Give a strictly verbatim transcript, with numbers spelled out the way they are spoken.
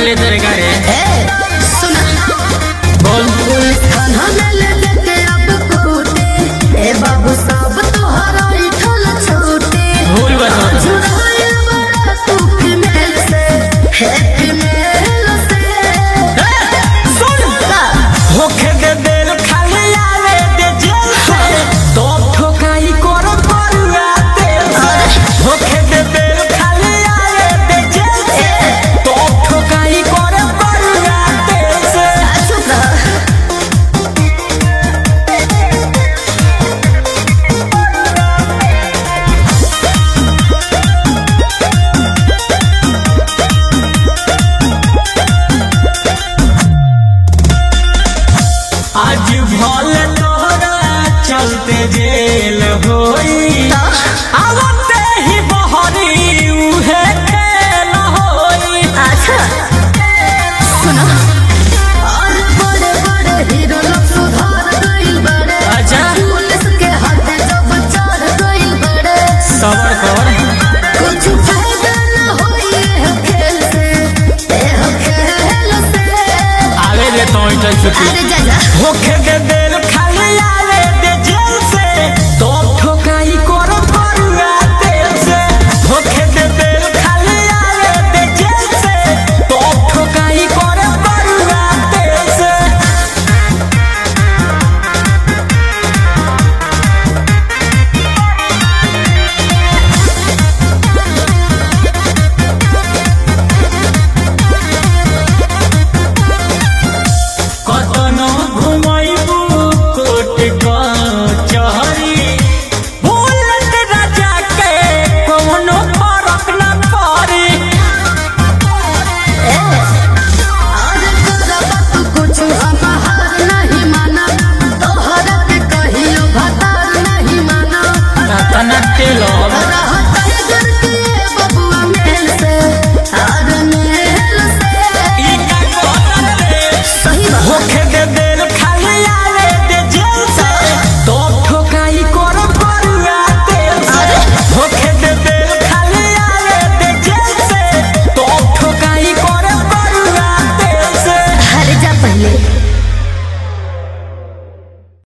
ले तेरे गारे सुना बोल खाना में ले लेके अब कोटे ए बाबू सब तोहरा इठल छोटे भूल बता जुड़ाए बड़ा तू फीमेल से हैप्पी मेल से सुन होके दे दिल खाली आवे दे जेल से तो ठोकाई कर करुआ तेल से होके दे दिल खाली आवे दे जेल से तो ठोकाई कर करुआ तेल से चुप रह आज भले तोरा चलते जेल होई आवते ही बहरी उहे खेल होई अच्छा सुना और बड़े बड़े हीरो लोग सुधार गइल बड़े अच्छा। पुलिस के हाथे जब चढ़ गइल बड़े सबर कर कुछ फायदा न होई है खेल से ए हो खेल से आवे रे तो इधर छुट्टी अरे जा जा होके दे दिल खाली आवे दे जेल से तो ठोकाई कर करुआ तेल से होके दे दिल खाली आवे दे जेल से तो ठोकाई कर करुआ तेल से कतनो घुमैबू कोट कचहरी भूलत राजा के कोनो फरक न पड़ी और करब तू कुछ हम हार नहीं माना तोहरा के कहियो भतार नहीं माना तना टेलर रहत है घर के बबुआ मेल से और मेल से ई का कहत रे सही बात होके दे दिल खाली आवे दे जेल से तो ठोकाई कर करुआ तेल से होके दे दिल खाली आवे दे जेल से तो ठोकाई कर करुआ तेल से हर जा पहले